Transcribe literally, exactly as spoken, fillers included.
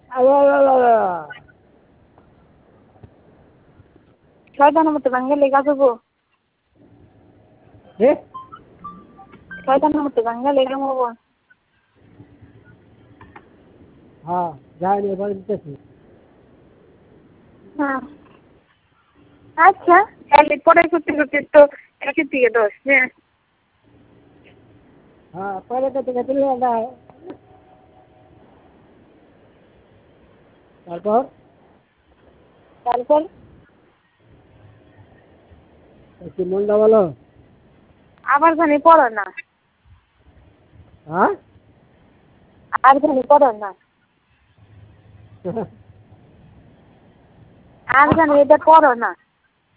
শয়তানের মতো ভাঙ্গে লেগা যাবো শয়তানের মতো ভাঙ্গে লেগে মরবো হ্যাঁ যাই এবার দিতেছি হ্যাঁ আচ্ছা তাহলে পরে করতে করতে তো একের দিকে দশ হ্যাঁ হ্যাঁ পরে করতে করতে তারপর তারপর একটু মনটা বলো আবার জানি পড়ো না হ্যাঁ আর জানি পড়ো না আর জানি এটা পড়ো না